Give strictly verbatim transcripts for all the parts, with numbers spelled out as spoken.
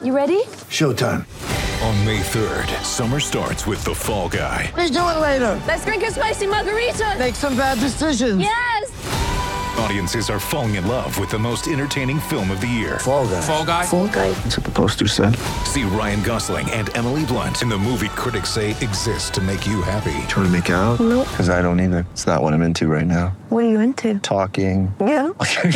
You ready? Showtime. On May third, summer starts with The Fall Guy. Let's do it later. Let's drink a spicy margarita. Make some bad decisions. Yes! Audiences are falling in love with the most entertaining film of the year. Fall Guy. Fall Guy? Fall Guy. That's what the poster said. See Ryan Gosling and Emily Blunt in the movie critics say exists to make you happy. Trying to make it out? Nope. Because I don't either. It's not what I'm into right now. What are you into? Talking. Yeah.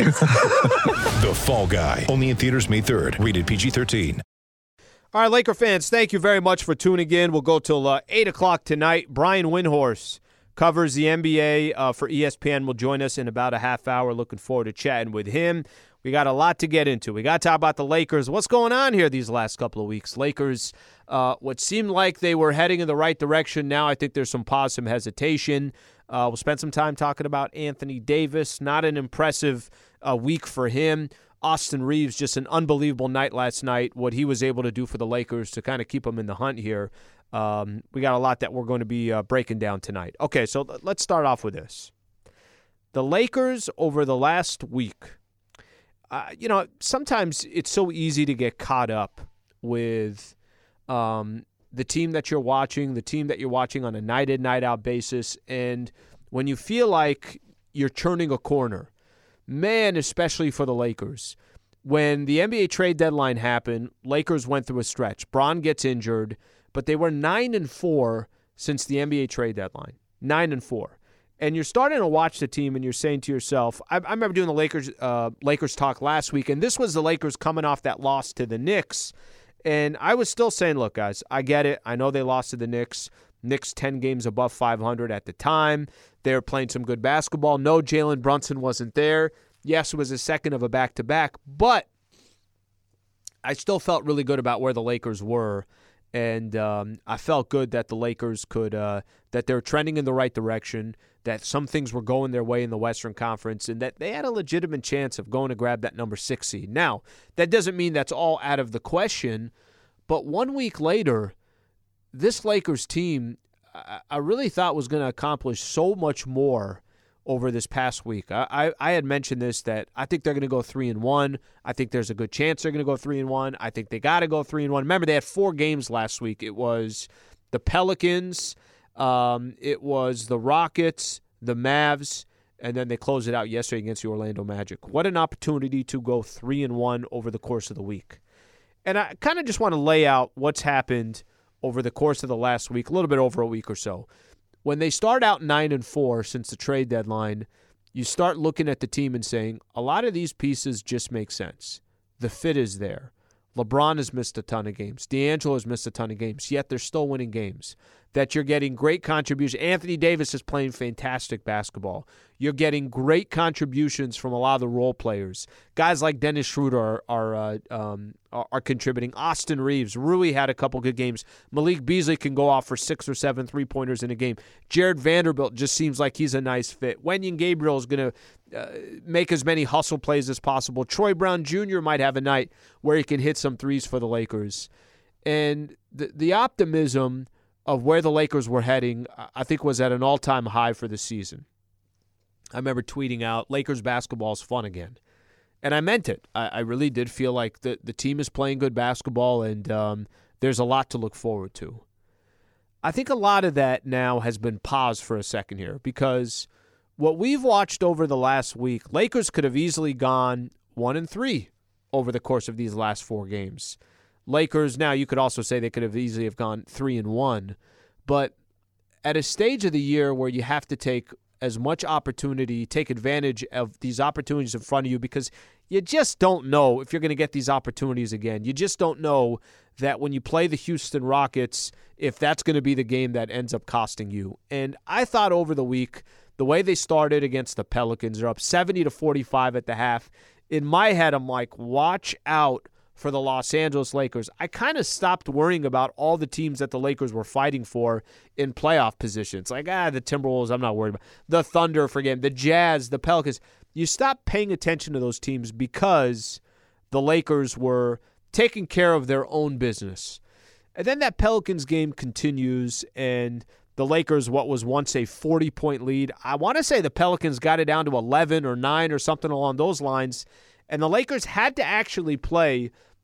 The Fall Guy. Only in theaters May third. Rated P G thirteen. All right, Laker fans, thank you very much for tuning in. We'll go till uh, eight o'clock tonight. Brian Windhorst covers the N B A uh, for E S P N. Will join us in about a half hour. Looking forward to chatting with him. We got a lot to get into. We got to talk about the Lakers. What's going on here these last couple of weeks? Lakers, uh, what seemed like they were heading in the right direction. Now I think there's some pause, some hesitation. Uh, we'll spend some time talking about Anthony Davis. Not an impressive uh, week for him. Austin Reeves, just an unbelievable night last night, what he was able to do for the Lakers to kind of keep them in the hunt here. Um, we got a lot that we're going to be uh, breaking down tonight. Okay, so let's start off with this. The Lakers over the last week, uh, you know, sometimes it's so easy to get caught up with um, the team that you're watching, the team that you're watching on a night-in, night-out basis, and when you feel like you're turning a corner, man, especially for the Lakers. When the N B A trade deadline happened, Lakers went through a stretch. Bron gets injured, but they were nine and four since the N B A trade deadline. Nine and four, and you're starting to watch the team, and you're saying to yourself, I, I remember doing the Lakers uh, Lakers talk last week, and this was the Lakers coming off that loss to the Knicks, and I was still saying, look, guys, I get it. I know they lost to the Knicks. Knicks ten games above five hundred at the time. They were playing some good basketball. No, Jalen Brunson wasn't there. Yes, it was a second of a back-to-back, but I still felt really good about where the Lakers were, and um, I felt good that the Lakers could uh, that they're trending in the right direction, that some things were going their way in the Western Conference, and that they had a legitimate chance of going to grab that number six seed. Now, that doesn't mean that's all out of the question, but one week later, this Lakers team, I really thought was going to accomplish so much more over this past week. I, I, I had mentioned this, that I think they're going to go three and one. I think there's a good chance they're going to go three and one. I think they got to go three and one. Remember, they had four games last week. It was the Pelicans, um, it was the Rockets, the Mavs, and then they closed it out yesterday against the Orlando Magic. What an opportunity to go three and one over the course of the week. And I kind of just want to lay out what's happened over the course of the last week, a little bit over a week or so. When they start out nine and four since the trade deadline, you start looking at the team and saying, a lot of these pieces just make sense. The fit is there. LeBron has missed a ton of games. D'Angelo has missed a ton of games, yet they're still winning games. That you're getting great contributions. Anthony Davis is playing fantastic basketball. You're getting great contributions from a lot of the role players. Guys like Dennis Schroeder are are, uh, um, are, are contributing. Austin Reeves, Rui had a couple good games. Malik Beasley can go off for six or seven three-pointers in a game. Jared Vanderbilt just seems like he's a nice fit. Wenyen Gabriel is going to uh, make as many hustle plays as possible. Troy Brown Junior might have a night where he can hit some threes for the Lakers. And the the optimism of where the Lakers were heading, I think, was at an all-time high for the season. I remember tweeting out, Lakers basketball is fun again. And I meant it. I, I really did feel like the, the team is playing good basketball, and um, there's a lot to look forward to. I think a lot of that now has been paused for a second here, because what we've watched over the last week, Lakers could have easily gone one and three over the course of these last four games. Lakers, now you could also say they could have easily have gone three and one, but at a stage of the year where you have to take as much opportunity, take advantage of these opportunities in front of you, because you just don't know if you're going to get these opportunities again. You just don't know that when you play the Houston Rockets, if that's going to be the game that ends up costing you. And I thought over the week, the way they started against the Pelicans, they're up seventy to forty-five at the half. In my head, I'm like, watch out for the Los Angeles Lakers. I kind of stopped worrying about all the teams that the Lakers were fighting for in playoff positions. Like, ah, the Timberwolves, I'm not worried about. The Thunder, for game, the Jazz, the Pelicans. You stop paying attention to those teams because the Lakers were taking care of their own business. And then that Pelicans game continues, and the Lakers, what was once a forty-point lead, I want to say the Pelicans got it down to eleven or nine or something along those lines, and the Lakers had to actually play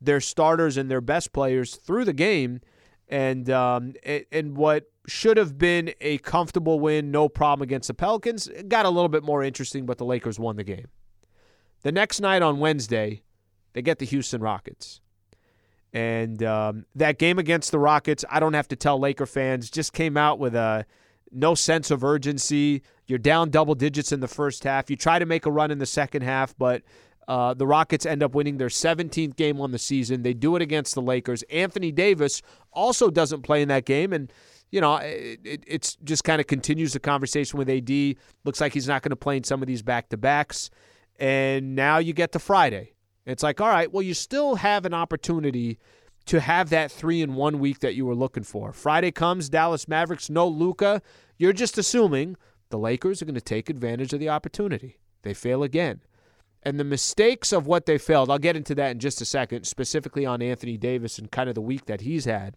their starters and their best players through the game. And um, and what should have been a comfortable win, no problem against the Pelicans, it got a little bit more interesting, but the Lakers won the game. The next night on Wednesday, they get the Houston Rockets. And um, that game against the Rockets, I don't have to tell Laker fans, just came out with a no sense of urgency. You're down double digits in the first half. You try to make a run in the second half, but uh, the Rockets end up winning their seventeenth game on the season. They do it against the Lakers. Anthony Davis also doesn't play in that game, and you know it, it it's just kind of continues the conversation with A D. Looks like he's not going to play in some of these back-to-backs. And now you get to Friday. It's like, all right, well, you still have an opportunity to have that three in one week that you were looking for. Friday comes, Dallas Mavericks, no Luka. You're just assuming the Lakers are going to take advantage of the opportunity. They fail again. And the mistakes of what they failed, I'll get into that in just a second, specifically on Anthony Davis and kind of the week that he's had.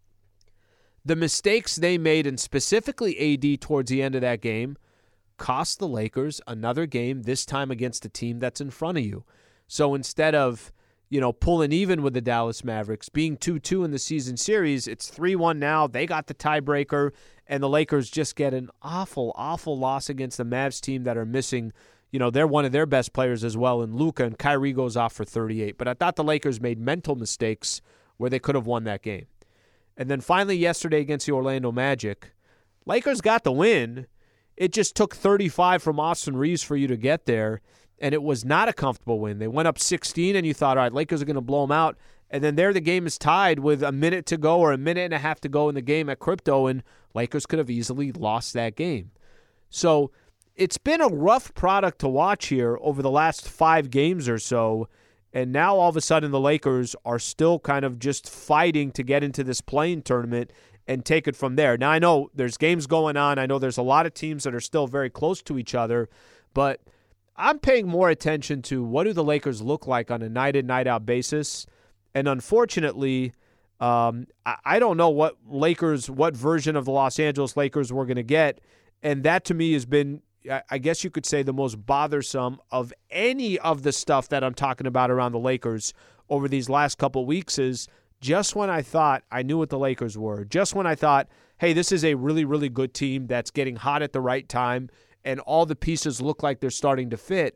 The mistakes they made, and specifically A D towards the end of that game, cost the Lakers another game, this time against a team that's in front of you. So instead of, you know, pulling even with the Dallas Mavericks, being two two in the season series, it's three one now. They got the tiebreaker, and the Lakers just get an awful, awful loss against the Mavs team that are missing, you know, they're one of their best players as well in Luka, and Kyrie goes off for thirty-eight. But I thought the Lakers made mental mistakes where they could have won that game. And then finally yesterday against the Orlando Magic, Lakers got the win. It just took thirty-five from Austin Reeves for you to get there, and it was not a comfortable win. They went up sixteen, and you thought, all right, Lakers are going to blow them out. And then there the game is tied with a minute to go or a minute and a half to go in the game at Crypto, and Lakers could have easily lost that game. So it's been a rough product to watch here over the last five games or so, and now all of a sudden the Lakers are still kind of just fighting to get into this play-in tournament and take it from there. Now, I know there's games going on. I know there's a lot of teams that are still very close to each other, but I'm paying more attention to what do the Lakers look like on a night-in, night-out basis. And unfortunately, um, I don't know what Lakers, what version of the Los Angeles Lakers we're going to get. And that to me has been, I guess you could say, the most bothersome of any of the stuff that I'm talking about around the Lakers over these last couple weeks is just when I thought I knew what the Lakers were, just when I thought, hey, this is a really, really good team that's getting hot at the right time and all the pieces look like they're starting to fit,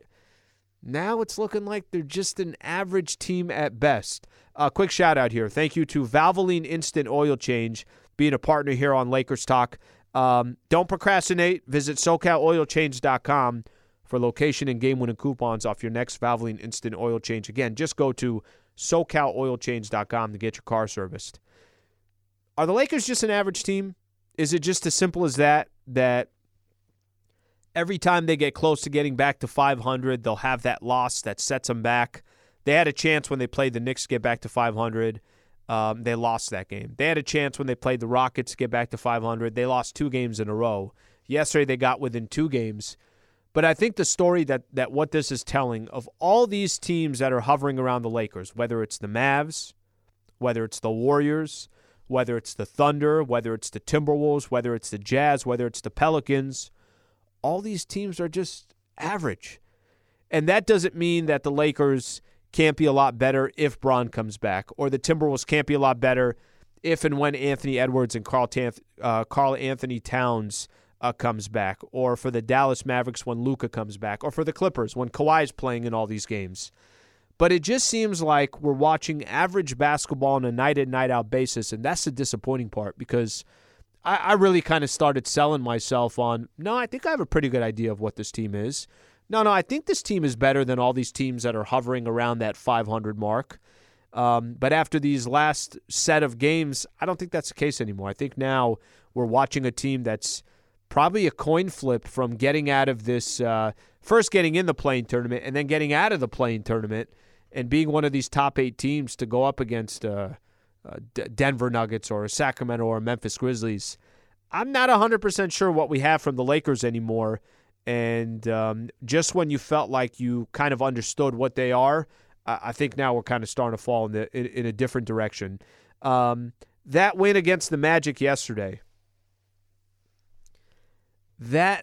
now it's looking like they're just an average team at best. A uh, quick shout out here. Thank you to Valvoline Instant Oil Change, being a partner here on Lakers Talk. Um, don't procrastinate. Visit SoCal Oil Change dot com for location and game-winning coupons off your next Valvoline Instant Oil Change. Again, just go to SoCal Oil Change dot com to get your car serviced. Are the Lakers just an average team? Is it just as simple as that, that every time they get close to getting back to five hundred, they'll have that loss that sets them back? They had a chance when they played the Knicks to get back to five hundred. Um, they lost that game. They had a chance when they played the Rockets to get back to five hundred. They lost two games in a row. Yesterday they got within two games. But I think the story that, that what this is telling of all these teams that are hovering around the Lakers, whether it's the Mavs, whether it's the Warriors, whether it's the Thunder, whether it's the Timberwolves, whether it's the Jazz, whether it's the Pelicans, all these teams are just average. And that doesn't mean that the Lakers can't be a lot better if Bron comes back, or the Timberwolves can't be a lot better if and when Anthony Edwards and Carl, Tanth- uh, Carl Anthony Towns uh, comes back, or for the Dallas Mavericks when Luka comes back, or for the Clippers when Kawhi's playing in all these games. But it just seems like we're watching average basketball on a night-in, night-out basis, and that's the disappointing part because I, I really kind of started selling myself on, no, I think I have a pretty good idea of what this team is. No, no, I think this team is better than all these teams that are hovering around that five hundred mark. Um, but after these last set of games, I don't think that's the case anymore. I think now we're watching a team that's probably a coin flip from getting out of this, uh, first getting in the play-in tournament and then getting out of the play-in tournament and being one of these top eight teams to go up against uh, uh, D- Denver Nuggets or Sacramento or Memphis Grizzlies. I'm not one hundred percent sure what we have from the Lakers anymore. And um, just when you felt like you kind of understood what they are, I, I think now we're kind of starting to fall in, the, in, in a different direction. Um, that win against the Magic yesterday, that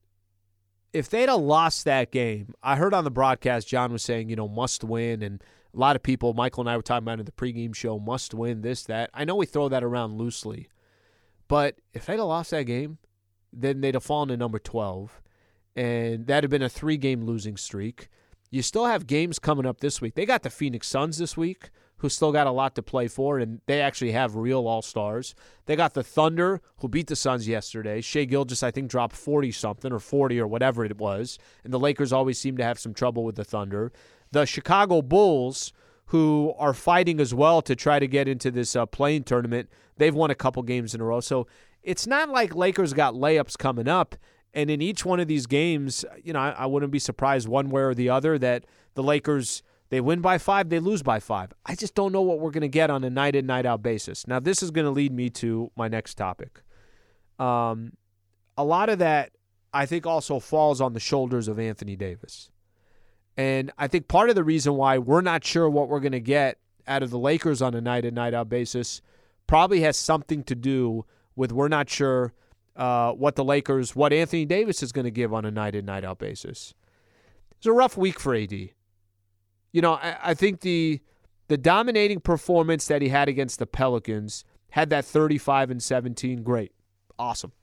if they'd have lost that game, I heard on the broadcast John was saying, you know, must win, and A lot of people, Michael and I were talking about in the pregame show, must win, this, that. I know we throw that around loosely. But if they'd have lost that game, then they'd have fallen to number twelve. And that had been a three-game losing streak. You still have games coming up this week. They got the Phoenix Suns this week, who still got a lot to play for, and they actually have real all-stars. They got the Thunder, who beat the Suns yesterday. Shai Gilgeous, I think, dropped forty-something or forty or whatever it was, and the Lakers always seem to have some trouble with the Thunder. The Chicago Bulls, who are fighting as well to try to get into this uh, play-in tournament, they've won a couple games in a row. So it's not like Lakers got layups coming up. And in each one of these games, you know, I, I wouldn't be surprised one way or the other that the Lakers, they win by five, they lose by five. I just don't know what we're going to get on a night-in, night-out basis. Now, this is going to lead me to my next topic. Um, a lot of that, I think, also falls on the shoulders of Anthony Davis. And I think part of the reason why we're not sure what we're going to get out of the Lakers on a night-in, night-out basis probably has something to do with we're not sure Uh, what the Lakers, what Anthony Davis is going to give on a night-in, night-out basis. It's a rough week for A D. You know, I, I think the the dominating performance that he had against the Pelicans, had that thirty-five and seventeen, great, awesome.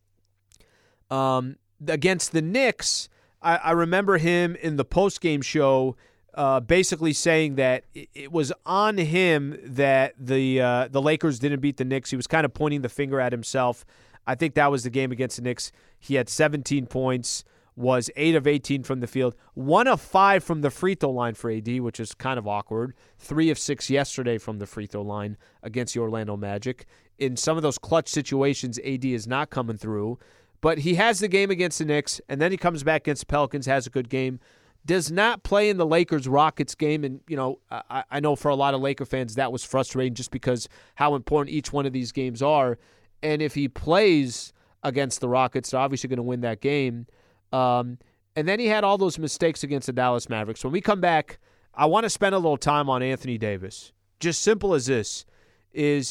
Um, against the Knicks, I, I remember him in the post-game show uh, basically saying that it, it was on him that the uh, the Lakers didn't beat the Knicks. He was kind of pointing the finger at himself. I think that was the game against the Knicks. He had seventeen points, was eight of eighteen from the field, one of five from the free throw line for A D, which is kind of awkward, three of six yesterday from the free throw line against the Orlando Magic. In some of those clutch situations, A D is not coming through. But he has the game against the Knicks, and then he comes back against the Pelicans, has a good game. Does not play in the Lakers-Rockets game, and you know I, I know for a lot of Laker fans that was frustrating just because how important each one of these games are. And if he plays against the Rockets, they're obviously going to win that game. Um, and then he had all those mistakes against the Dallas Mavericks. When we come back, I want to spend a little time on Anthony Davis. Just simple as this. Is,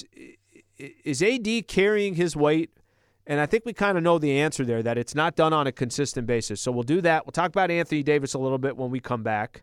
is A D carrying his weight? And I think we kind of know the answer there, that it's not done on a consistent basis. So we'll do that. We'll talk about Anthony Davis a little bit when we come back.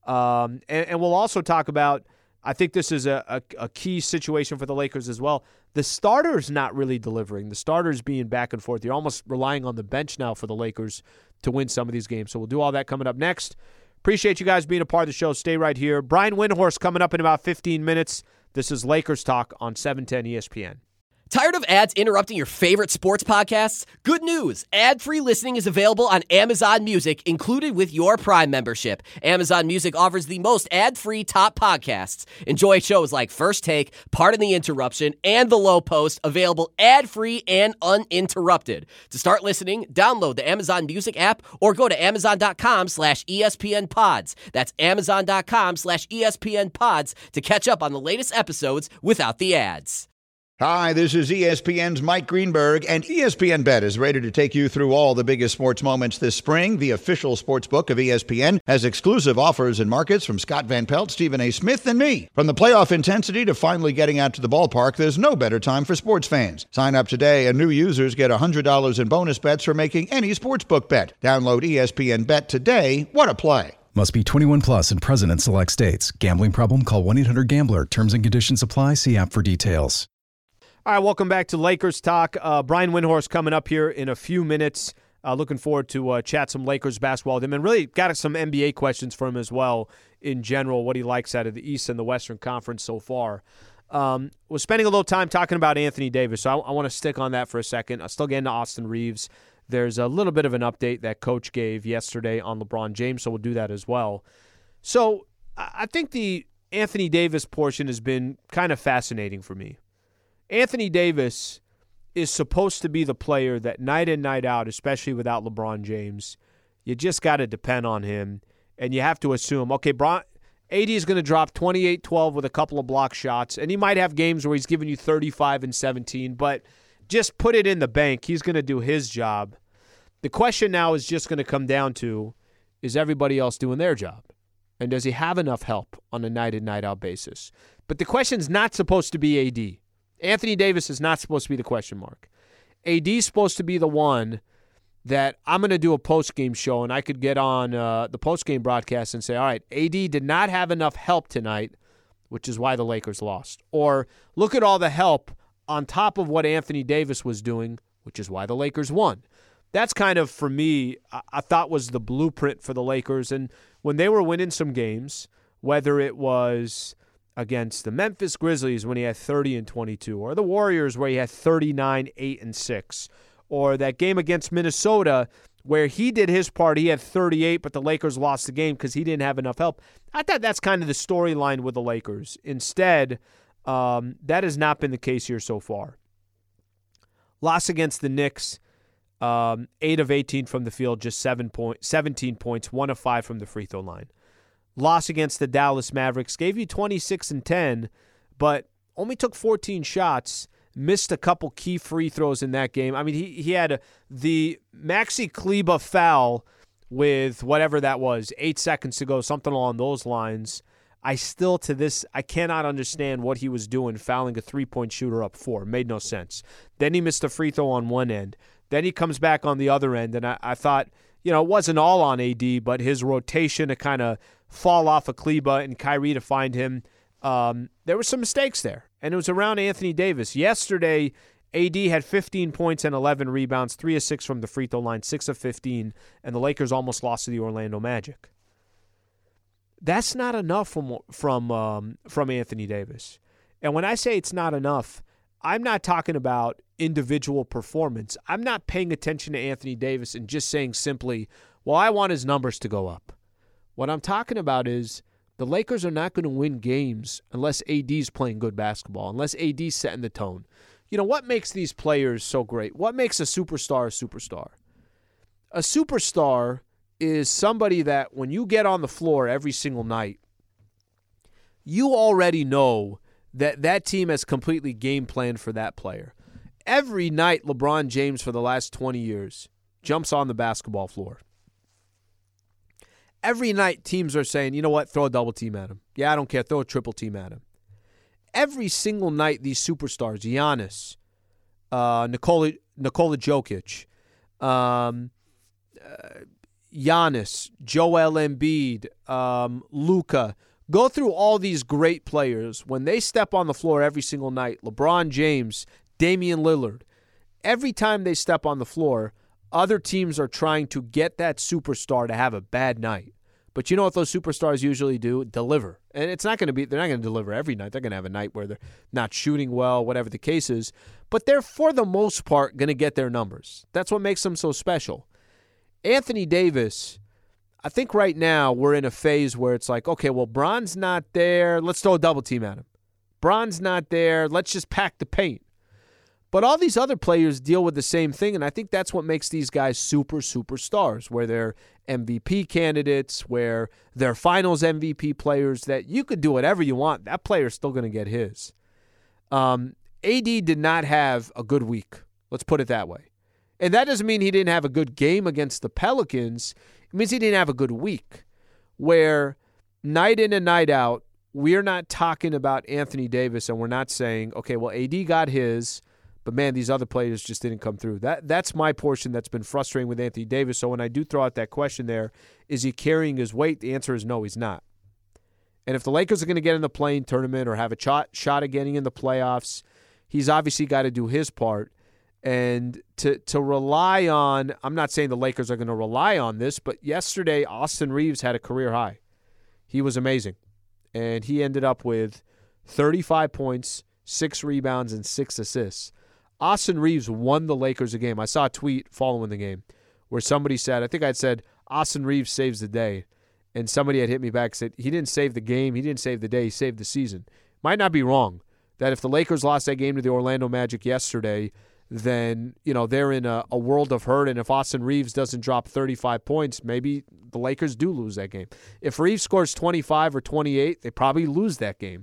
Um, and, and we'll also talk about, I think this is a, a, a key situation for the Lakers as well. The starter's not really delivering. The starter's being back and forth. You're almost relying on the bench now for the Lakers to win some of these games. So we'll do all that coming up next. Appreciate you guys being a part of the show. Stay right here. Brian Windhorst coming up in about fifteen minutes. This is Lakers Talk on seven ten E S P N. Tired of ads interrupting your favorite sports podcasts? Good news! Ad-free listening is available on Amazon Music, included with your Prime membership. Amazon Music offers the most ad-free top podcasts. Enjoy shows like First Take, Pardon the Interruption, and The Low Post, available ad-free and uninterrupted. To start listening, download the Amazon Music app or go to amazon.com slash ESPN pods. That's amazon.com slash ESPN pods to catch up on the latest episodes without the ads. Hi, this is E S P N's Mike Greenberg, and E S P N Bet is ready to take you through all the biggest sports moments this spring. The official sports book of E S P N has exclusive offers and markets from Scott Van Pelt, Stephen A. Smith, and me. From the playoff intensity to finally getting out to the ballpark, there's no better time for sports fans. Sign up today, and new users get one hundred dollars in bonus bets for making any sportsbook bet. Download E S P N Bet today. What a play. Must be twenty-one plus and present in select states. Gambling problem? Call one eight hundred gambler. Terms and conditions apply. See app for details. All right, welcome back to Lakers Talk. Uh, Brian Windhorst coming up here in a few minutes. Uh, looking forward to uh, chat some Lakers basketball with him, and really got some N B A questions for him as well in general, what he likes out of the East and the Western Conference so far. Um, we're spending a little time talking about Anthony Davis, so I, I want to stick on that for a second. I'll still get into Austin Reeves. There's a little bit of an update that Coach gave yesterday on LeBron James, so we'll do that as well. So I think the Anthony Davis portion has been kind of fascinating for me. Anthony Davis is supposed to be the player that night in, night out, especially without LeBron James, you just got to depend on him, and you have to assume, okay, Bron- A D is going to drop twenty-eight twelve with a couple of block shots, and he might have games where he's giving you thirty-five and seventeen, but just put it in the bank. He's going to do his job. The question now is just going to come down to, is everybody else doing their job? And does he have enough help on a night in, night out basis? But the question's not supposed to be A D. Anthony Davis is not supposed to be the question mark. A D's supposed to be the one that I'm going to do a post-game show and I could get on uh, the post-game broadcast and say, all right, A D did not have enough help tonight, which is why the Lakers lost. Or look at all the help on top of what Anthony Davis was doing, which is why the Lakers won. That's kind of, for me, I thought was the blueprint for the Lakers. And when they were winning some games, whether it was against the Memphis Grizzlies when he had thirty and twenty-two, or the Warriors where he had thirty-nine, eight and six, or that game against Minnesota where he did his part, he had thirty-eight, but the Lakers lost the game because he didn't have enough help. I thought that's kind of the storyline with the Lakers. Instead, um, that has not been the case here so far. Loss against the Knicks, um, eight of eighteen from the field, just seven point, seventeen points, one of five from the free throw line. Loss against the Dallas Mavericks, gave you twenty-six and ten, but only took fourteen shots, missed a couple key free throws in that game. I mean, he, he had a, the Maxi Kleber foul with whatever that was, eight seconds to go, something along those lines. I still, to this, I cannot understand what he was doing, fouling a three-point shooter up four. Made no sense. Then he missed a free throw on one end. Then he comes back on the other end, and I, I thought, you know, it wasn't all on A D, but his rotation to kind of fall off of Kleber and Kyrie to find him, um, there were some mistakes there, and it was around Anthony Davis. Yesterday, A D had fifteen points and eleven rebounds, three of six from the free throw line, six of fifteen, and the Lakers almost lost to the Orlando Magic. That's not enough from from um, from Anthony Davis. And when I say it's not enough, I'm not talking about individual performance. I'm not paying attention to Anthony Davis and just saying simply, well, I want his numbers to go up. What I'm talking about is the Lakers are not going to win games unless A D's playing good basketball, unless A D's setting the tone. You know, what makes these players so great? What makes a superstar a superstar? A superstar is somebody that when you get on the floor every single night, you already know that that team has completely game planned for that player. Every night, LeBron James for the last twenty years jumps on the basketball floor. Every night, teams are saying, you know what, throw a double team at him. Yeah, I don't care, throw a triple team at him. Every single night, these superstars, Giannis, uh, Nikola, Nikola Jokic, um, uh, Giannis, Joel Embiid, um, Luka, go through all these great players. When they step on the floor every single night, LeBron James, Damian Lillard, every time they step on the floor, other teams are trying to get that superstar to have a bad night. But you know what those superstars usually do? Deliver. And it's not going to be, they're not going to deliver every night. They're going to have a night where they're not shooting well, whatever the case is. But they're, for the most part, going to get their numbers. That's what makes them so special. Anthony Davis, I think right now we're in a phase where it's like, okay, well, Bron's not there. Let's throw a double team at him. Bron's not there. Let's just pack the paint. But all these other players deal with the same thing, and I think that's what makes these guys super, superstars, where they're M V P candidates, where they're finals M V P players, that you could do whatever you want. That player's still going to get his. Um, A D did not have a good week. Let's put it that way. And that doesn't mean he didn't have a good game against the Pelicans. It means he didn't have a good week, where night in and night out, we're not talking about Anthony Davis and we're not saying, okay, well, A D got his, but man, these other players just didn't come through. That That's my portion that's been frustrating with Anthony Davis. So when I do throw out that question there, is he carrying his weight? The answer is no, he's not. And if the Lakers are going to get in the play-in tournament or have a shot, shot at getting in the playoffs, he's obviously got to do his part. And to to rely on, I'm not saying the Lakers are going to rely on this, but yesterday Austin Reeves had a career high. He was amazing. And he ended up with thirty-five points, six rebounds, and six assists. Austin Reeves won the Lakers a game. I saw a tweet following the game where somebody said, I think I'd said, Austin Reeves saves the day. And somebody had hit me back and said, he didn't save the game, he didn't save the day, he saved the season. Might not be wrong that if the Lakers lost that game to the Orlando Magic yesterday, then, you know, they're in a, a world of hurt. And if Austin Reeves doesn't drop thirty-five points, maybe the Lakers do lose that game. If Reeves scores twenty-five or twenty-eight, they probably lose that game.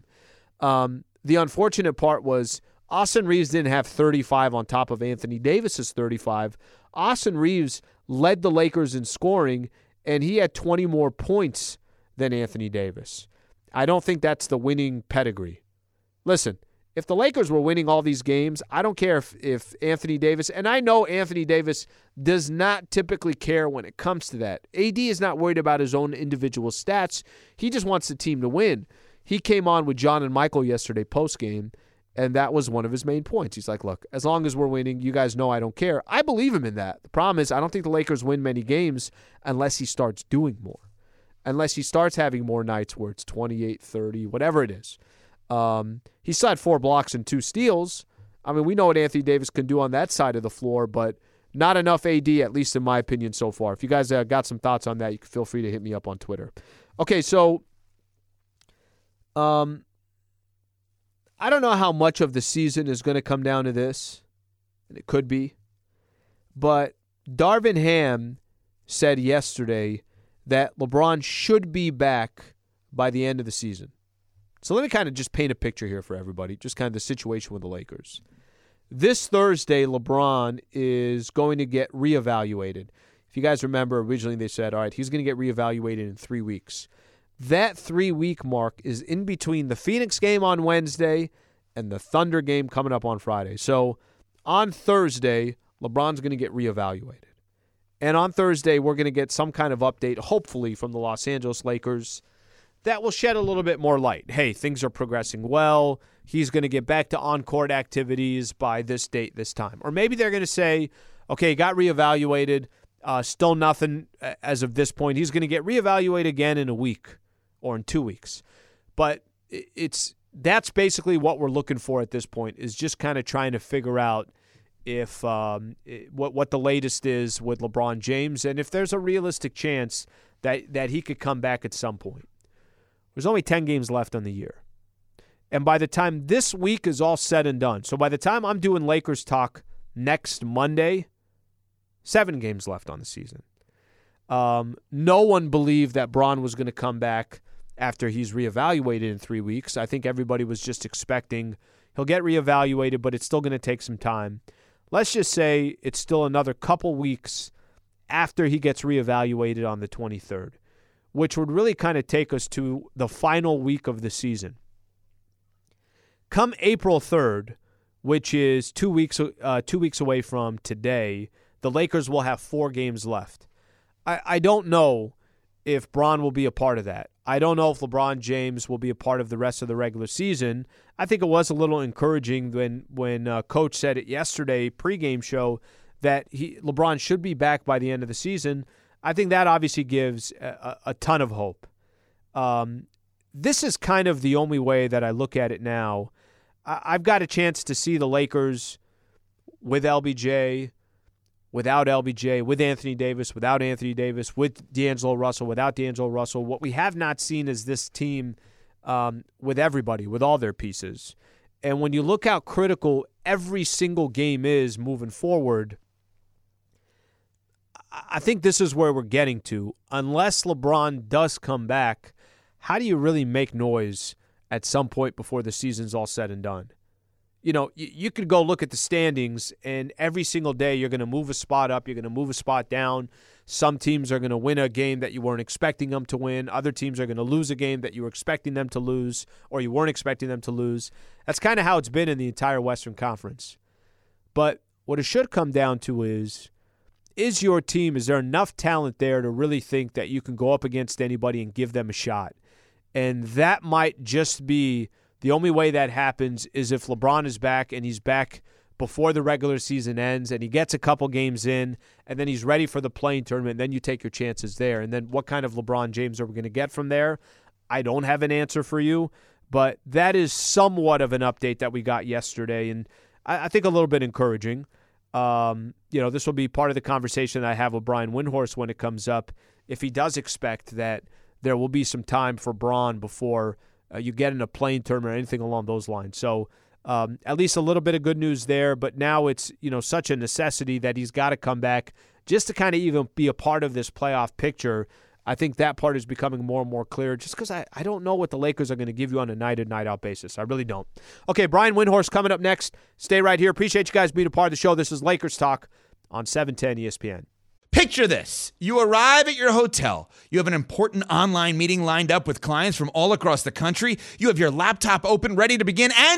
Um, the unfortunate part was Austin Reeves didn't have thirty-five on top of Anthony Davis's thirty-five. Austin Reeves led the Lakers in scoring, and he had twenty more points than Anthony Davis. I don't think that's the winning pedigree. Listen, If the Lakers were winning all these games, I don't care if, if Anthony Davis, and I know Anthony Davis does not typically care when it comes to that. A D is not worried about his own individual stats. He just wants the team to win. He came on with John and Michael yesterday postgame, and that was one of his main points. He's like, look, as long as we're winning, you guys know I don't care. I believe him in that. The problem is I don't think the Lakers win many games unless he starts doing more, unless he starts having more nights where it's twenty-eight, thirty, whatever it is. Um, he still had four blocks and two steals. I mean, we know what Anthony Davis can do on that side of the floor, but not enough A D, at least in my opinion so far. If you guys uh, got some thoughts on that, you can feel free to hit me up on Twitter. Okay, so um, I don't know how much of the season is going to come down to this, and it could be, but Darvin Ham said yesterday that LeBron should be back by the end of the season. So let me kind of just paint a picture here for everybody, just kind of the situation with the Lakers. This Thursday, LeBron is going to get reevaluated. If you guys remember, originally they said, all right, he's going to get reevaluated in three weeks. That three-week mark is in between the Phoenix game on Wednesday and the Thunder game coming up on Friday. So on Thursday, LeBron's going to get reevaluated. And on Thursday, we're going to get some kind of update, hopefully, from the Los Angeles Lakers that will shed a little bit more light. Hey, things are progressing well. He's going to get back to on-court activities by this date, this time. Or maybe they're going to say, okay, got reevaluated, uh, still nothing as of this point. He's going to get reevaluated again in a week or in two weeks. But it's that's basically what we're looking for at this point, is just kind of trying to figure out if um, what what the latest is with LeBron James and if there's a realistic chance that, that he could come back at some point. There's only ten games left on the year. And by the time this week is all said and done, so by the time I'm doing Lakers talk next Monday, seven games left on the season. Um, no one believed that Bron was going to come back after he's reevaluated in three weeks. I think everybody was just expecting he'll get reevaluated, but it's still going to take some time. Let's just say it's still another couple weeks after he gets reevaluated on the twenty-third. Which would really kind of take us to the final week of the season. Come April third, which is two weeks uh, two weeks away from today, the Lakers will have four games left. I, I don't know if Bron will be a part of that. I don't know if LeBron James will be a part of the rest of the regular season. I think it was a little encouraging when, when uh, Coach said it yesterday, pregame show, that he LeBron should be back by the end of the season. I think that obviously gives a, a ton of hope. Um, this is kind of the only way that I look at it now. I, I've got a chance to see the Lakers with L B J, without L B J, with Anthony Davis, without Anthony Davis, with D'Angelo Russell, without D'Angelo Russell. What we have not seen is this team um, with everybody, with all their pieces. And when you look how critical every single game is moving forward, I think this is where we're getting to. Unless LeBron does come back, how do you really make noise at some point before the season's all said and done? You know, you, you could go look at the standings, and every single day you're going to move a spot up, you're going to move a spot down. Some teams are going to win a game that you weren't expecting them to win. Other teams are going to lose a game that you were expecting them to lose or you weren't expecting them to lose. That's kind of how it's been in the entire Western Conference. But what it should come down to is, Is your team, is there enough talent there to really think that you can go up against anybody and give them a shot? And that might just be the only way that happens is if LeBron is back and he's back before the regular season ends and he gets a couple games in and then he's ready for the playing tournament, then you take your chances there. And then what kind of LeBron James are we going to get from there? I don't have an answer for you, but that is somewhat of an update that we got yesterday, and I, I think a little bit encouraging. Um, you know, this will be part of the conversation I have with Brian Windhorst when it comes up. If he does expect that there will be some time for Bron before uh, you get in a playing tournament or anything along those lines. So um, at least a little bit of good news there. But now it's, you know, such a necessity that he's got to come back just to kind of even be a part of this playoff picture. I think that part is becoming more and more clear just because I, I don't know what the Lakers are going to give you on a night-in, night-out basis. I really don't. Okay, Brian Windhorst coming up next. Stay right here. Appreciate you guys being a part of the show. This is Lakers Talk on seven ten E S P N. Picture this. You arrive at your hotel. You have an important online meeting lined up with clients from all across the country. You have your laptop open, ready to begin, and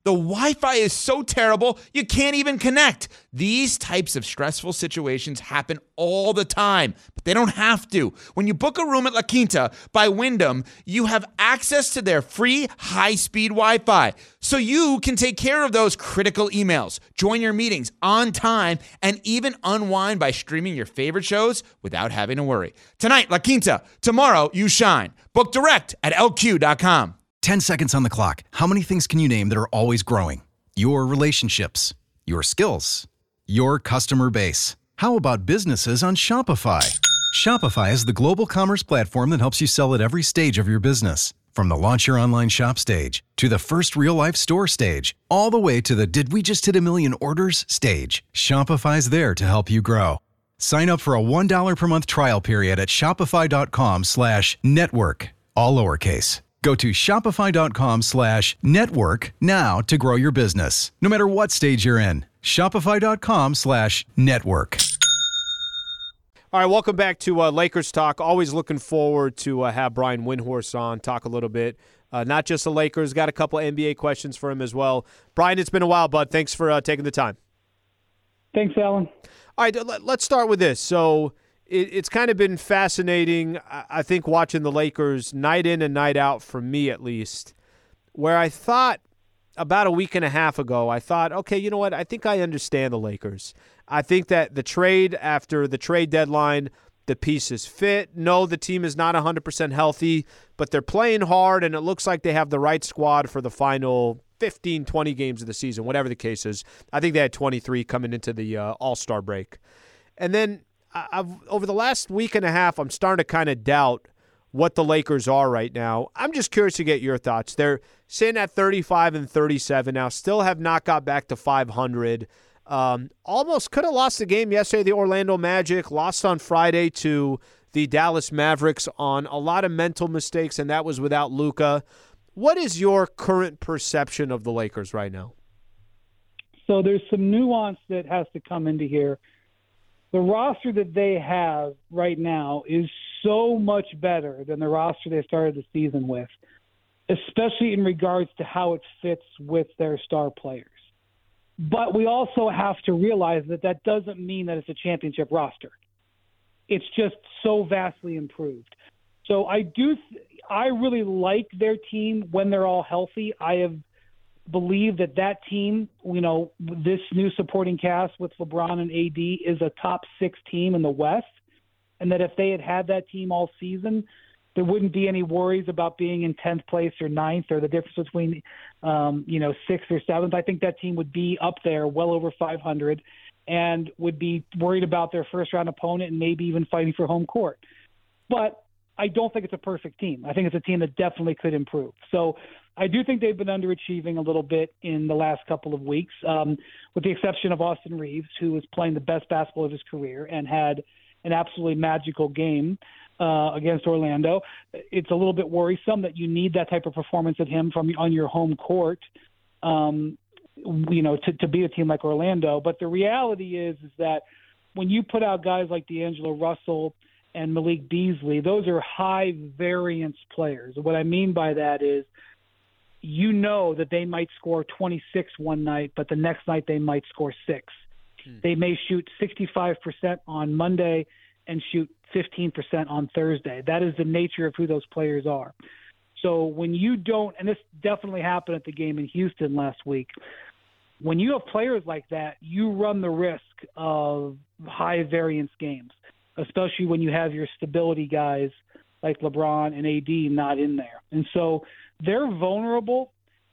The Wi-Fi is so terrible, you can't even connect. These types of stressful situations happen all the time, but they don't have to. When you book a room at La Quinta by Wyndham, you have access to their free high-speed Wi-Fi, so you can take care of those critical emails, join your meetings on time, and even unwind by streaming your favorite shows without having to worry. Tonight, La Quinta. Tomorrow, you shine. Book direct at L Q dot com. ten seconds on the clock. How many things can you name that are always growing? Your relationships, your skills, your customer base. How about businesses on Shopify? Shopify is the global commerce platform that helps you sell at every stage of your business. From the launch your online shop stage to the first real-life store stage, all the way to the did we just hit a million orders stage. Shopify's there to help you grow. Sign up for a one dollar per month trial period at shopify.com slash network, all lowercase. Go to shopify.com slash network now to grow your business, no matter what stage you're in. Shopify.com slash network. All right, welcome back to uh, Lakers Talk. Always looking forward to uh, have Brian Windhorst on, talk a little bit. Uh, not just the Lakers, got a couple of N B A questions for him as well. Brian, it's been a while, bud. Thanks for uh, taking the time. Thanks, Alan. All right, let's start with this. So it, it's kind of been fascinating, I think, watching the Lakers night in and night out, for me at least, where I thought about a week and a half ago, I thought, okay, you know what? I think I understand the Lakers. I think that the trade, after the trade deadline, the pieces fit. No, the team is not one hundred percent healthy, but they're playing hard, and it looks like they have the right squad for the final fifteen, twenty games of the season, whatever the case is. I think they had twenty-three coming into the uh, All-Star break. And then I've, over the last week and a half, I'm starting to kind of doubt what the Lakers are right now. I'm just curious to get your thoughts. They're sitting at thirty-five and thirty-seven now, still have not got back to five hundred. Um, almost could have lost the game yesterday, the Orlando Magic, lost on Friday to the Dallas Mavericks on a lot of mental mistakes, and that was without Luka. What is your current perception of the Lakers right now? So there's some nuance that has to come into here. The roster that they have right now is so much better than the roster they started the season with, especially in regards to how it fits with their star players. But we also have to realize that that doesn't mean that it's a championship roster. It's just so vastly improved. So I do, th- I really like their team when they're all healthy. I have believed that that team, you know, this new supporting cast with LeBron and A D is a top six team in the West, and that if they had had that team all season, there wouldn't be any worries about being in tenth place or ninth, or the difference between, um, you know, sixth or seventh. I think that team would be up there well over five hundred and would be worried about their first-round opponent and maybe even fighting for home court. But I don't think it's a perfect team. I think it's a team that definitely could improve. So I do think they've been underachieving a little bit in the last couple of weeks, um, with the exception of Austin Reeves, who was playing the best basketball of his career and had an absolutely magical game uh, against Orlando. It's a little bit worrisome that you need that type of performance of him from on your home court, um, you know, to, to beat a team like Orlando. But the reality is, is that when you put out guys like D'Angelo Russell and Malik Beasley, those are high variance players. What I mean by that is, you know that they might score twenty-six one night, but the next night they might score six. Hmm. They may shoot sixty-five percent on Monday and shoot fifteen percent on Thursday. That is the nature of who those players are. So when you don't, and this definitely happened at the game in Houston last week, when you have players like that, you run the risk of high variance games, especially when you have your stability guys like LeBron and A D not in there. And so they're vulnerable,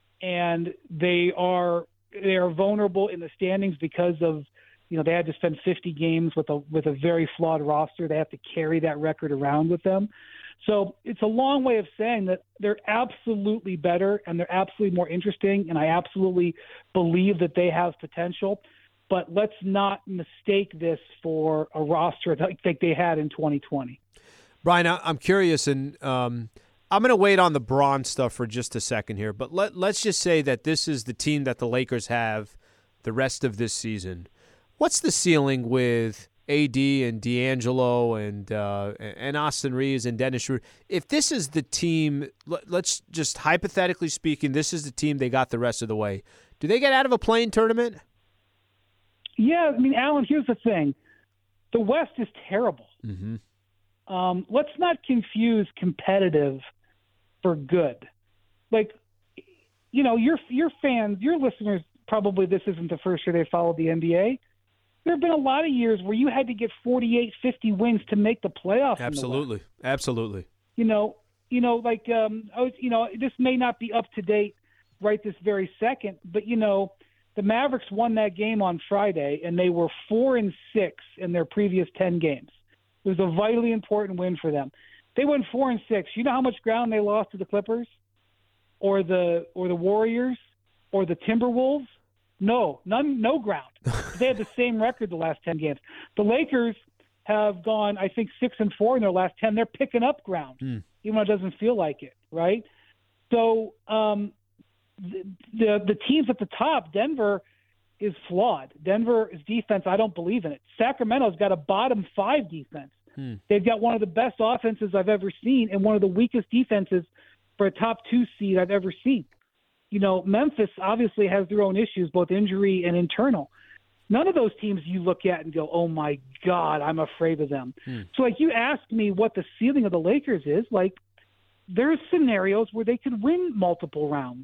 and they are they are vulnerable in the standings because of, you know, they had to spend fifty games with a with a very flawed roster. They have to carry that record around with them. So it's a long way of saying that they're absolutely better and they're absolutely more interesting, and I absolutely believe that they have potential. But let's not mistake this for a roster like they had in twenty twenty. Brian, I'm curious, and um, I'm going to wait on the Bron stuff for just a second here, but let, let's just say that this is the team that the Lakers have the rest of this season. What's the ceiling with A D and D'Angelo and uh, and Austin Reeves and Dennis Schroeder. If this is the team, let's just hypothetically speaking, this is the team they got the rest of the way. Do they get out of a play-in tournament? Yeah, I mean, Alan, here's the thing. The West is terrible. Mm-hmm. Um, let's not confuse competitive for good. Like, you know, your your fans, your listeners, probably this isn't the first year they followed the N B A. There have been a lot of years where you had to get forty-eight, fifty wins to make the playoffs. Absolutely, in the West. absolutely. You know, you know, like, um, I was, you know, this may not be up to date right this very second, but you know, the Mavericks won that game on Friday, and they were four and six in their previous ten games. It was a vitally important win for them. They went four and six. You know how much ground they lost to the Clippers, or the or the Warriors, or the Timberwolves? No, none, no ground. They had the same record the last ten games. The Lakers have gone, I think, six and four in their last ten. They're picking up ground, mm. even though it doesn't feel like it, right? So um, the, the the teams at the top, Denver is flawed. Denver's defense, I don't believe in it. Sacramento's got a bottom five defense. Hmm. They've got one of the best offenses I've ever seen and one of the weakest defenses for a top two seed I've ever seen. You know, Memphis obviously has their own issues, both injury and internal. None of those teams you look at and go, oh, my God, I'm afraid of them. Hmm. So, like, you asked me what the ceiling of the Lakers is. Like, there's scenarios where they could win multiple rounds.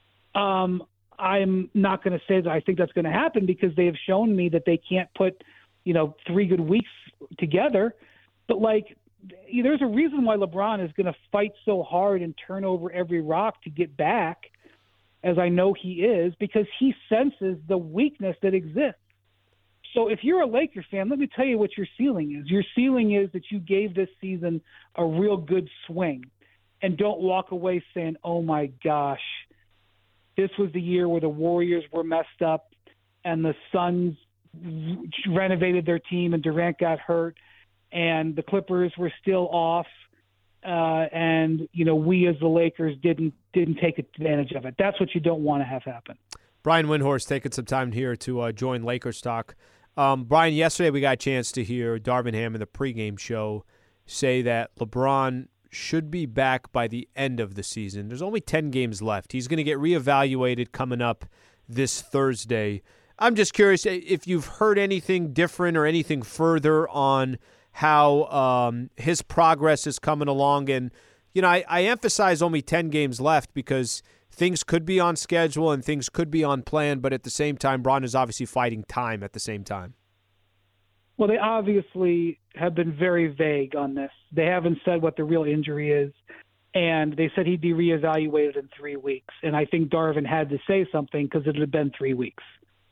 Um, I'm not going to say that I think that's going to happen because they have shown me that they can't put, you know, three good weeks together. But, like, there's a reason why LeBron is going to fight so hard and turn over every rock to get back, as I know he is, because he senses the weakness that exists. So if you're a Lakers fan, let me tell you what your ceiling is. Your ceiling is that you gave this season a real good swing and don't walk away saying, oh, my gosh, this was the year where the Warriors were messed up and the Suns renovated their team and Durant got hurt and the Clippers were still off. Uh, and, you know, we as the Lakers didn't didn't take advantage of it. That's what you don't want to have happen. Brian Windhorst taking some time here to uh, join Lakers talk. Um, Brian, yesterday we got a chance to hear Darvin Ham in the pregame show say that LeBron should be back by the end of the season. There's only ten games left. He's going to get reevaluated coming up this Thursday. I'm just curious if you've heard anything different or anything further on how um, his progress is coming along. And, you know, I, I emphasize only ten games left because things could be on schedule and things could be on plan, but at the same time, Bron is obviously fighting time at the same time. Well, they obviously have been very vague on this. They haven't said what the real injury is, and they said he'd be reevaluated in three weeks. And I think Darvin had to say something because it had been three weeks.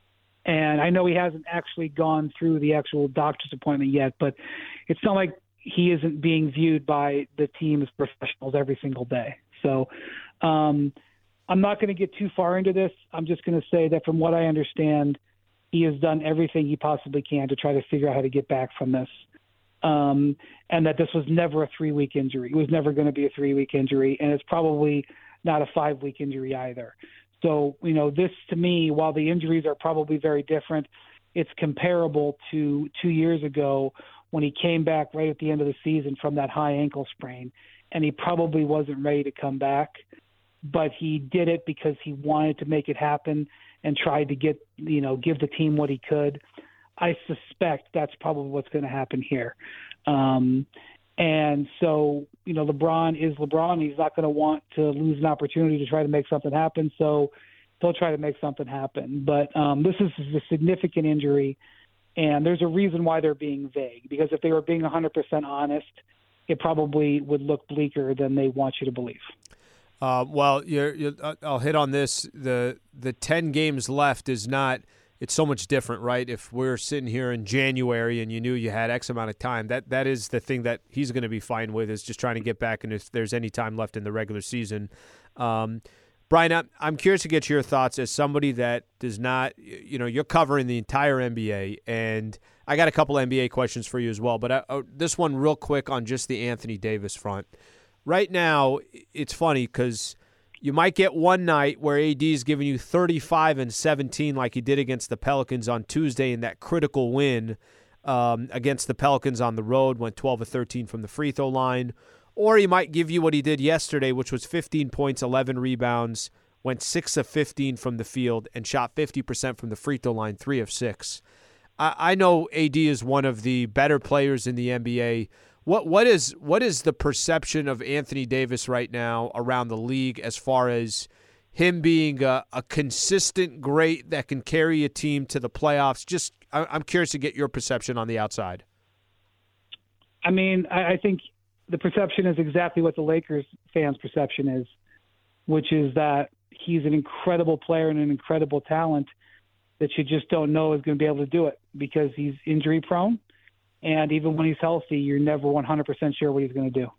And I know he hasn't actually gone through the actual doctor's appointment yet, but it's not like he isn't being viewed by the team as professionals every single day. So um, I'm not going to get too far into this. I'm just going to say that from what I understand, he has done everything he possibly can to try to figure out how to get back from this. Um, and that this was never a three-week injury. It was never going to be a three-week injury, and it's probably not a five-week injury either. So, you know, this to me, while the injuries are probably very different, it's comparable to two years ago when he came back right at the end of the season from that high ankle sprain, and he probably wasn't ready to come back, but he did it because he wanted to make it happen and tried to get, you know, give the team what he could. I suspect that's probably what's going to happen here. Um, and so, you know, LeBron is LeBron. He's not going to want to lose an opportunity to try to make something happen. So they'll try to make something happen. But um, this is a significant injury, and there's a reason why they're being vague, because if they were being one hundred percent honest, it probably would look bleaker than they want you to believe. Uh, well, you're, you're, I'll hit on this. The the ten games left is not – it's so much different, right? If we're sitting here in January and you knew you had X amount of time, that that is the thing that he's going to be fine with, is just trying to get back, and if there's any time left in the regular season. Um, Brian, I'm, I'm curious to get your thoughts as somebody that does not – you know, you're covering the entire N B A, and I got a couple N B A questions for you as well, but I, uh, this one real quick on just the Anthony Davis front. Right now, it's funny because – you might get one night where A D is giving you thirty-five and seventeen like he did against the Pelicans on Tuesday in that critical win. um, against the Pelicans on the road, went twelve of thirteen from the free throw line. Or he might give you what he did yesterday, which was fifteen points, eleven rebounds, went six of fifteen from the field, and shot fifty percent from the free throw line, three of six. I, I know A D is one of the better players in the N B A. What what is what is the perception of Anthony Davis right now around the league as far as him being a, a consistent great that can carry a team to the playoffs? Just I, I'm curious to get your perception on the outside. I mean, I, I think the perception is exactly what the Lakers fans' perception is, which is that he's an incredible player and an incredible talent that you just don't know is going to be able to do it because he's injury prone. And even when he's healthy, you're never one hundred percent sure what he's going to do.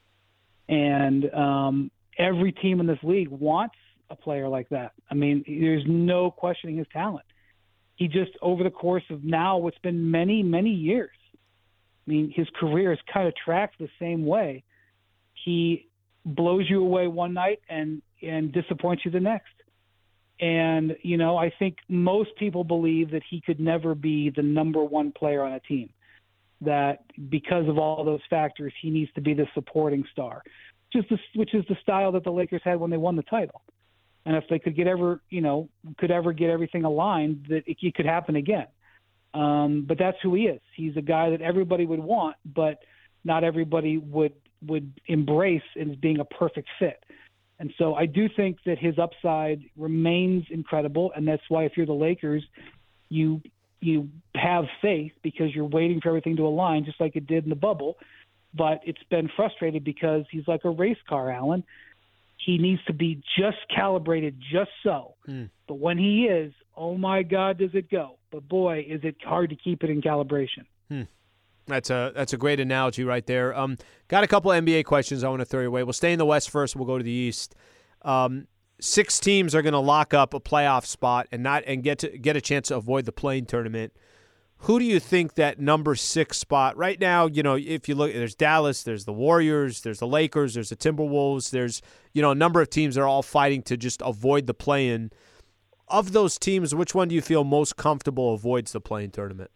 And um, every team in this league wants a player like that. I mean, there's no questioning his talent. He just, over the course of now what's been many, many years, I mean, his career has kind of tracked the same way. He blows you away one night and, and disappoints you the next. And, you know, I think most people believe that he could never be the number one player on a team, that because of all those factors, he needs to be the supporting star, just the, which is the style that the Lakers had when they won the title. And if they could get ever, you know, could ever get everything aligned, that it, it could happen again. Um, but that's who he is. He's a guy that everybody would want, but not everybody would would embrace as being a perfect fit. And so I do think that his upside remains incredible, and that's why if you're the Lakers, you you have faith because you're waiting for everything to align, just like it did in the bubble. But it's been frustrated because he's like a race car, Alan. He needs to be just calibrated just so. Mm. But when he is, oh, my God, does it go. But, boy, is it hard to keep it in calibration. Hmm. That's a that's a great analogy right there. Um, got a couple of N B A questions I want to throw your way. We'll stay in the West first. We'll go to the East. Um, six teams are going to lock up a playoff spot and not and get to get a chance to avoid the play-in tournament. Who do you think that number six spot right now? You know, if you look, there's Dallas, there's the Warriors, there's the Lakers, there's the Timberwolves, there's you know a number of teams that are all fighting to just avoid the play-in. Of those teams, which one do you feel most comfortable avoids the play-in tournament?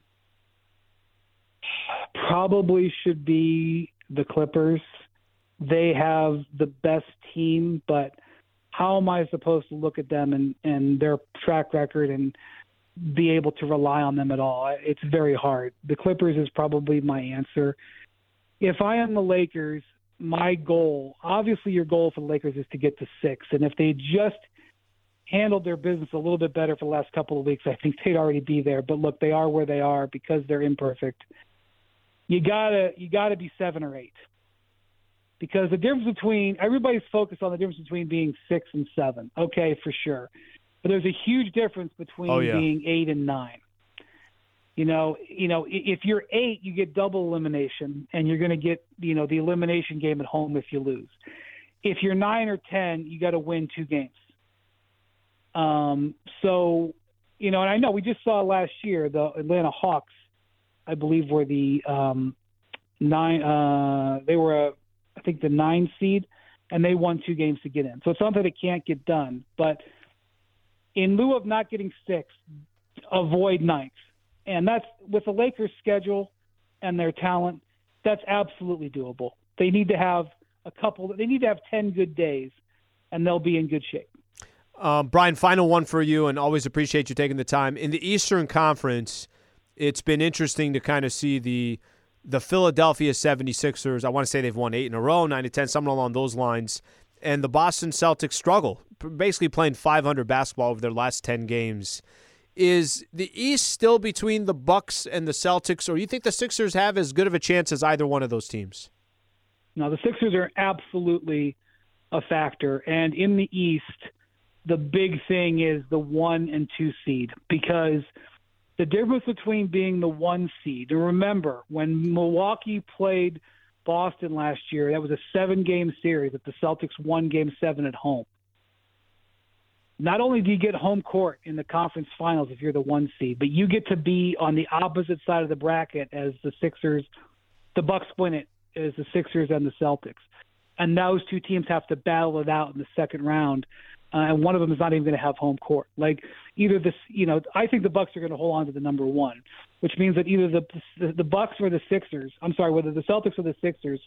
Probably should be the Clippers. They have the best team, but how am I supposed to look at them and, and their track record and be able to rely on them at all? It's very hard. The Clippers is probably my answer. If I am the Lakers, my goal, obviously your goal for the Lakers is to get to six. And if they just handled their business a little bit better for the last couple of weeks, I think they'd already be there. But look, they are where they are because they're imperfect. You gotta, you gotta be seven or eight, because the difference between everybody's focused on the difference between being six and seven. Okay, for sure, but there's a huge difference between oh, yeah. being eight and nine. You know, you know, if you're eight, you get double elimination, and you're going to get, you know, the elimination game at home if you lose. If you're nine or ten, you got to win two games. Um, so, you know, and I know we just saw last year the Atlanta Hawks, I believe, were the um, nine. Uh, they were, a, I think, the nine seed, and they won two games to get in. So it's something that can't get done. But in lieu of not getting six, avoid ninth, and that's with the Lakers' schedule and their talent. That's absolutely doable. They need to have a couple. They need to have ten good days, and they'll be in good shape. Um, Brian, final one for you, and always appreciate you taking the time. In the Eastern Conference, it's been interesting to kind of see the the Philadelphia seventy-sixers. I want to say they've won eight in a row, nine to ten, something along those lines. And the Boston Celtics struggle, basically playing five hundred basketball over their last ten games. Is the East still between the Bucks and the Celtics, or do you think the Sixers have as good of a chance as either one of those teams? No, the Sixers are absolutely a factor. And in the East, the big thing is the one and two seed, because the difference between being the one seed, and remember, when Milwaukee played Boston last year, that was a seven-game series that the Celtics won game seven at home. Not only do you get home court in the conference finals if you're the one seed, but you get to be on the opposite side of the bracket as the Sixers. The Bucks win it as the Sixers and the Celtics. And those two teams have to battle it out in the second round uh, and one of them is not even going to have home court. Like either this, you know, I think the Bucks are going to hold on to the number one, which means that either the the, the Bucks or the Sixers, I'm sorry, whether the Celtics or the Sixers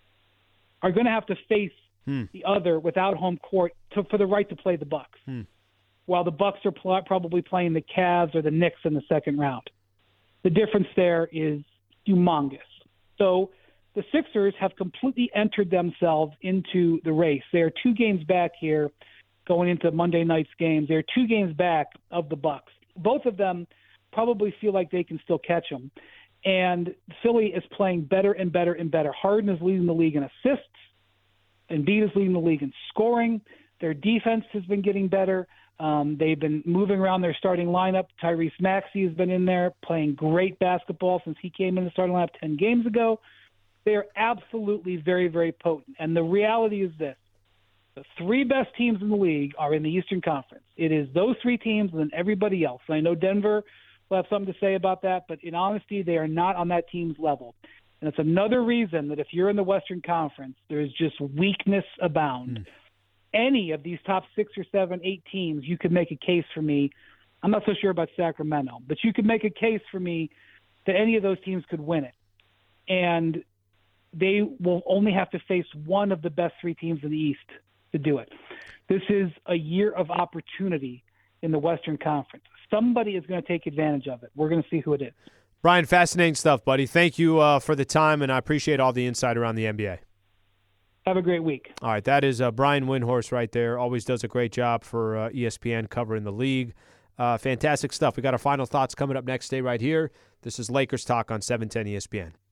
are going to have to face hmm. the other without home court to, for the right to play the Bucks. Hmm. While the Bucks are pl- probably playing the Cavs or the Knicks in the second round. The difference there is humongous. So the Sixers have completely entered themselves into the race. They are two games back here going into Monday night's games. They're two games back of the Bucks. Both of them probably feel like they can still catch them. And Philly is playing better and better and better. Harden is leading the league in assists. Embiid is leading the league in scoring. Their defense has been getting better. Um, they've been moving around their starting lineup. Tyrese Maxey has been in there playing great basketball since he came in the starting lineup ten games ago. They are absolutely very, very potent. And the reality is this. The three best teams in the league are in the Eastern Conference. It is those three teams and then everybody else. And I know Denver will have something to say about that, but in honesty, they are not on that team's level. And it's another reason that if you're in the Western Conference, there's just weakness abound. Mm. Any of these top six or seven, eight teams, you could make a case for me. I'm not so sure about Sacramento, but you could make a case for me that any of those teams could win it. And they will only have to face one of the best three teams in the East to do it. This is a year of opportunity in the Western Conference. Somebody is going to take advantage of it. We're going to see who it is. Brian, fascinating stuff, buddy. Thank you uh, for the time, and I appreciate all the insight around the N B A. Have a great week. All right, that is uh, Brian Windhorst right there. Always does a great job for uh, E S P N covering the league. Uh, fantastic stuff. We got our final thoughts coming up next day right here. This is Lakers Talk on seven ten E S P N.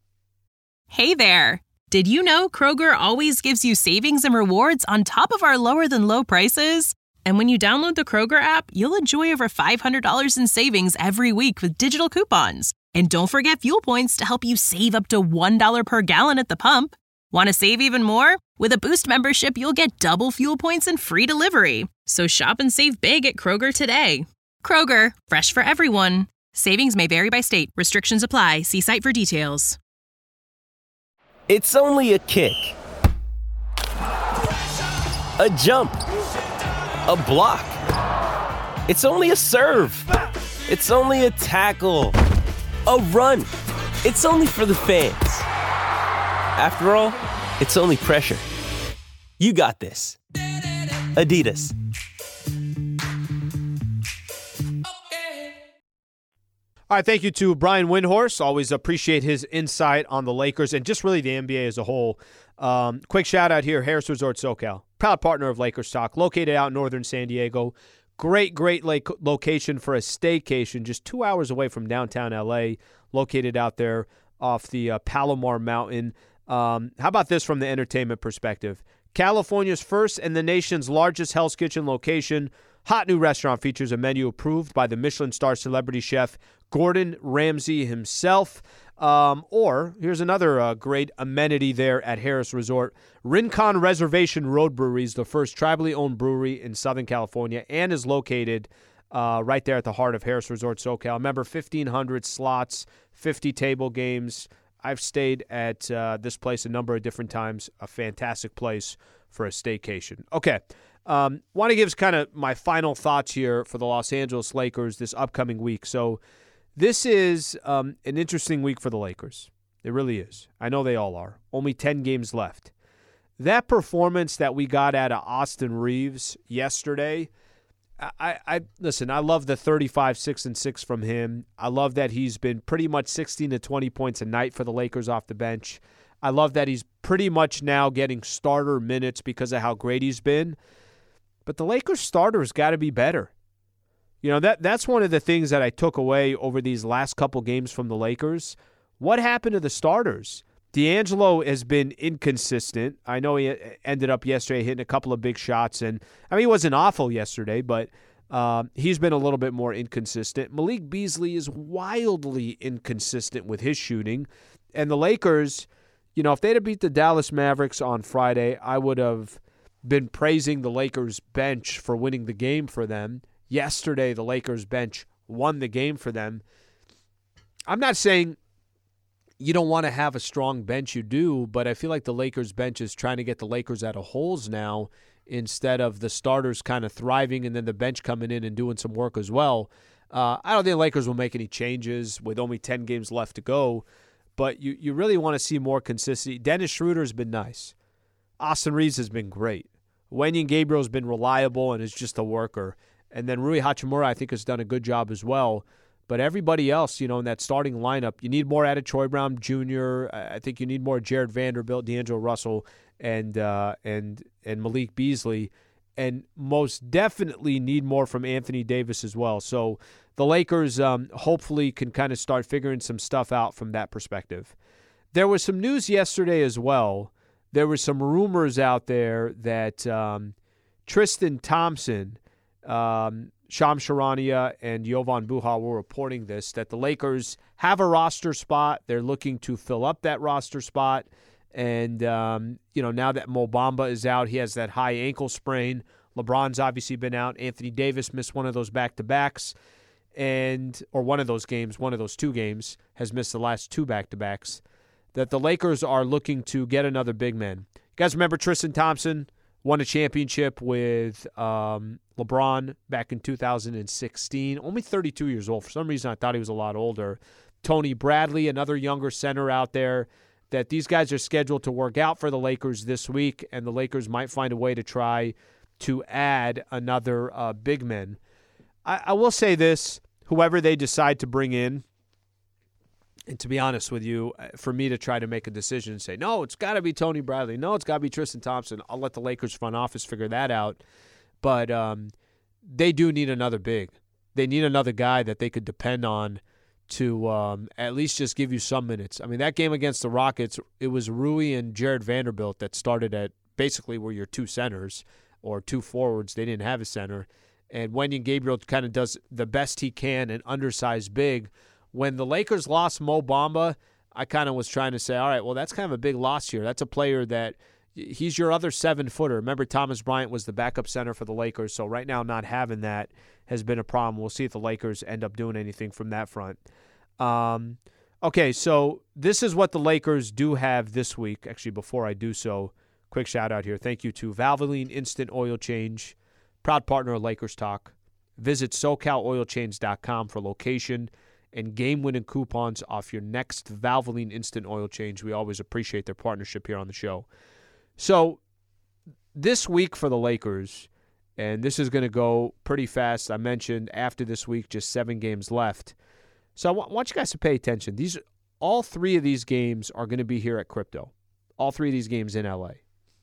Hey there. Did you know Kroger always gives you savings and rewards on top of our lower-than-low prices? And when you download the Kroger app, you'll enjoy over five hundred dollars in savings every week with digital coupons. And don't forget fuel points to help you save up to one dollar per gallon at the pump. Want to save even more? With a Boost membership, you'll get double fuel points and free delivery. So shop and save big at Kroger today. Kroger, fresh for everyone. Savings may vary by state. Restrictions apply. See site for details. It's only a kick. A jump. A block. It's only a serve. It's only a tackle. A run. It's only for the fans. After all, it's only pressure. You got this. Adidas. All right, thank you to Brian Windhorst. Always appreciate his insight on the Lakers and just really the N B A as a whole. Um, quick shout out here, Harris Resort SoCal, proud partner of Lakers Talk, located out in northern San Diego. Great, great lake location for a staycation, just two hours away from downtown L A, located out there off the uh, Palomar Mountain. Um, how about this from the entertainment perspective? California's first and the nation's largest Hell's Kitchen location. Hot new restaurant features a menu approved by the Michelin star celebrity chef Gordon Ramsay himself. Um, or here's another uh, great amenity there at Harris Resort. Rincon Reservation Road Brewery is the first tribally owned brewery in Southern California and is located uh, right there at the heart of Harris Resort SoCal. Remember, fifteen hundred slots, fifty table games. I've stayed at uh, this place a number of different times. A fantastic place for a staycation. Okay. Um, want to give kind of my final thoughts here for the Los Angeles Lakers this upcoming week. So this is um, an interesting week for the Lakers. It really is. I know they all are. Only ten games left. That performance that we got out of Austin Reeves yesterday, I, I listen, I love the thirty-five, six, and six from him. I love that he's been pretty much sixteen to twenty points a night for the Lakers off the bench. I love that he's pretty much now getting starter minutes because of how great he's been. But the Lakers starters got to be better. You know, that that's one of the things that I took away over these last couple games from the Lakers. What happened to the starters? D'Angelo has been inconsistent. I know he ended up yesterday hitting a couple of big shots. And I mean, he wasn't awful yesterday, but um, he's been a little bit more inconsistent. Malik Beasley is wildly inconsistent with his shooting. And the Lakers, you know, if they'd have beat the Dallas Mavericks on Friday, I would have been praising the Lakers bench for winning the game for them. Yesterday, the Lakers bench won the game for them. I'm not saying you don't want to have a strong bench, you do, but I feel like the Lakers bench is trying to get the Lakers out of holes now instead of the starters kind of thriving and then the bench coming in and doing some work as well. Uh, I don't think the Lakers will make any changes with only ten games left to go, but you, you really want to see more consistency. Dennis Schroeder has been nice. Austin Reeves has been great. Wenyen Gabriel has been reliable and is just a worker. And then Rui Hachimura, I think, has done a good job as well. But everybody else, you know, in that starting lineup, you need more out of Troy Brown Junior I think you need more Jared Vanderbilt, D'Angelo Russell, and uh, and and Malik Beasley. And most definitely need more from Anthony Davis as well. So the Lakers um, hopefully can kind of start figuring some stuff out from that perspective. There was some news yesterday as well. There were some rumors out there that um, Tristan Thompson, um, Shams Charania, and Jovan Buha were reporting this, that the Lakers have a roster spot. They're looking to fill up that roster spot. And, um, you know, now that Mo Bamba is out, he has that high ankle sprain. LeBron's obviously been out. Anthony Davis missed one of those back-to-backs, and or one of those games, one of those two games, has missed the last two back-to-backs, that the Lakers are looking to get another big man. You guys remember Tristan Thompson won a championship with um, LeBron back in two thousand sixteen, only thirty-two years old. For some reason, I thought he was a lot older. Tony Bradley, another younger center out there, that these guys are scheduled to work out for the Lakers this week, and the Lakers might find a way to try to add another uh, big man. I, I will say this, whoever they decide to bring in, and to be honest with you, for me to try to make a decision and say, no, it's got to be Tony Bradley, no, it's got to be Tristan Thompson, I'll let the Lakers front office figure that out. But um, they do need another big. They need another guy that they could depend on to um, at least just give you some minutes. I mean, that game against the Rockets, it was Rui and Jared Vanderbilt that started at basically were your two centers or two forwards. They didn't have a center. And Wenyen Gabriel kind of does the best he can, an undersized big. When the Lakers lost Mo Bamba, I kind of was trying to say, all right, well, that's kind of a big loss here. That's a player that he's your other seven-footer. Remember, Thomas Bryant was the backup center for the Lakers, so right now not having that has been a problem. We'll see if the Lakers end up doing anything from that front. Um, okay, so this is what the Lakers do have this week. Actually, before I do so, quick shout-out here. Thank you to Valvoline Instant Oil Change, proud partner of Lakers Talk. Visit SoCal Oil Change dot com for location and game-winning coupons off your next Valvoline Instant Oil Change. We always appreciate their partnership here on the show. So this week for the Lakers, and this is going to go pretty fast. I mentioned after this week, just seven games left. So I want you guys to pay attention. These, all three of these games are going to be here at Crypto. All three of these games in L A.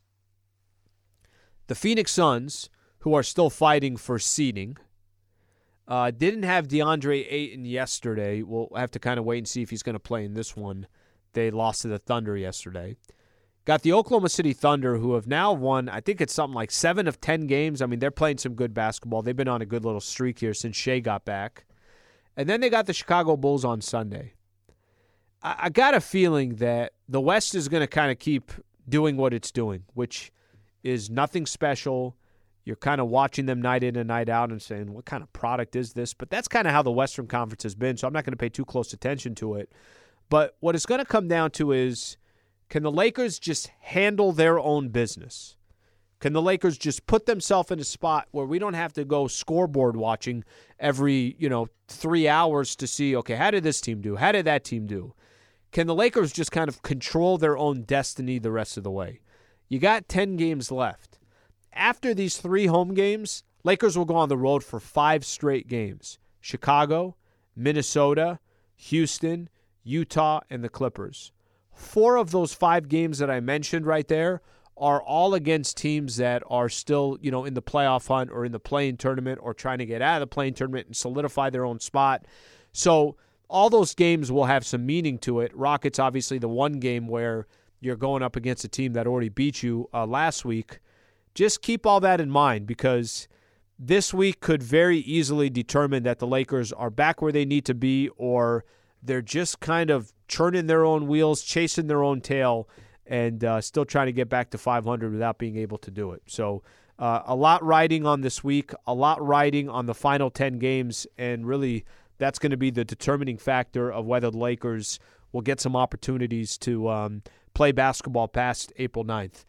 The Phoenix Suns, who are still fighting for seeding, Uh, didn't have DeAndre Ayton yesterday. We'll have to kind of wait and see if he's going to play in this one. They lost to the Thunder yesterday. Got the Oklahoma City Thunder, who have now won, I think it's something like seven of ten games. I mean, they're playing some good basketball. They've been on a good little streak here since Shea got back. And then they got the Chicago Bulls on Sunday. I, I got a feeling that the West is going to kind of keep doing what it's doing, which is nothing special. You're kind of watching them night in and night out and saying, what kind of product is this? But that's kind of how the Western Conference has been, so I'm not going to pay too close attention to it. But what it's going to come down to is, can the Lakers just handle their own business? Can the Lakers just put themselves in a spot where we don't have to go scoreboard watching every, you know, three hours to see, okay, how did this team do? How did that team do? Can the Lakers just kind of control their own destiny the rest of the way? You got ten games left. After these three home games, Lakers will go on the road for five straight games. Chicago, Minnesota, Houston, Utah, and the Clippers. Four of those five games that I mentioned right there are all against teams that are still, you know, in the playoff hunt or in the play-in tournament or trying to get out of the play-in tournament and solidify their own spot. So all those games will have some meaning to it. Rockets, obviously, the one game where you're going up against a team that already beat you uh, last week. Just keep all that in mind, because this week could very easily determine that the Lakers are back where they need to be, or they're just kind of churning their own wheels, chasing their own tail, and uh, still trying to get back to five hundred without being able to do it. So uh, a lot riding on this week, a lot riding on the final ten games, and really that's going to be the determining factor of whether the Lakers will get some opportunities to um, play basketball past April ninth.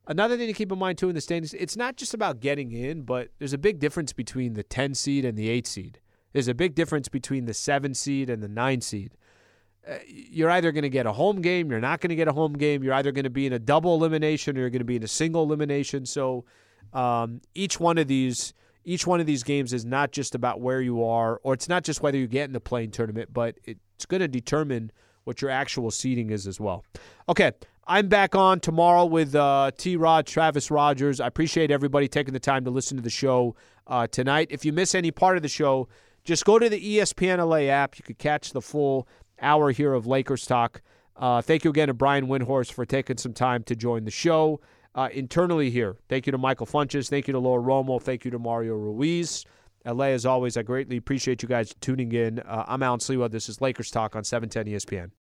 another thing to keep in mind, too, in the standings, it's not just about getting in, but there's a big difference between the ten seed and the eight seed. There's a big difference between the seven seed and the nine seed. Uh, you're either going to get a home game, you're not going to get a home game. You're either going to be in a double elimination or you're going to be in a single elimination. So um, each one of these each one of these games is not just about where you are, or it's not just whether you get in the playing tournament, but it's going to determine what your actual seeding is as well. Okay, I'm back on tomorrow with uh, T-Rod, Travis Rogers. I appreciate everybody taking the time to listen to the show uh, tonight. If you miss any part of the show, just go to the E S P N L A app. You could catch the full hour here of Lakers talk. Uh, thank you again to Brian Windhorst for taking some time to join the show. Uh, internally here, thank you to Michael Funches. Thank you to Laura Romo. Thank you to Mario Ruiz. L A, as always, I greatly appreciate you guys tuning in. Uh, I'm Alan Slewa. This is Lakers Talk on seven ten E S P N.